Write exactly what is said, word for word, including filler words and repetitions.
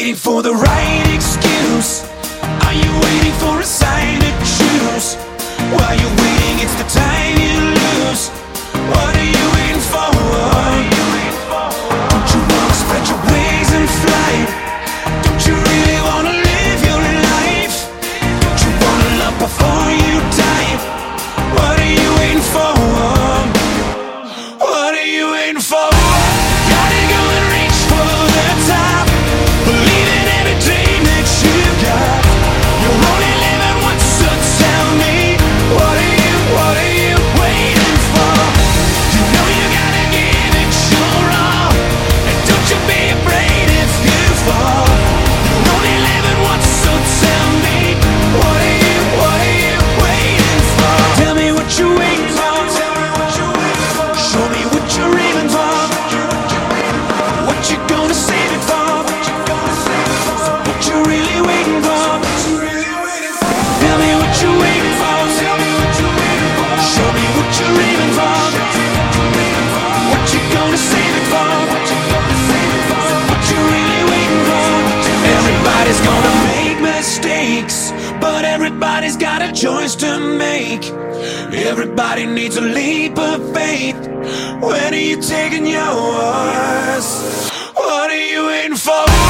waiting for the right excuse? Are you waiting for a sign to choose? While you're waiting, it's the time you lose. What are you waiting for? Don't you wanna spread your wings and fly? Don't you really wanna live your life? Don't you wanna love before you die? What are you waiting for? What are you waiting for? Gotta go and reach for the top. Believe in every dream that you got. You're only living once, so tell me, what are you, what are you waiting for? You know you gotta give it your all, and don't you be afraid if you fall. You're only living once, so tell me, what are you, what are you waiting for? Tell me what you're waiting for. Show me what you're aiming for. What you gonna save it for? What you really waiting for? Tell me what you're waiting for. Show me what you're aiming for. What you gonna save it for? What you really waiting for? Everybody's gonna make mistakes, but everybody's got a choice to make. Everybody needs a leap of faith. When are you taking yours? What are you waiting for?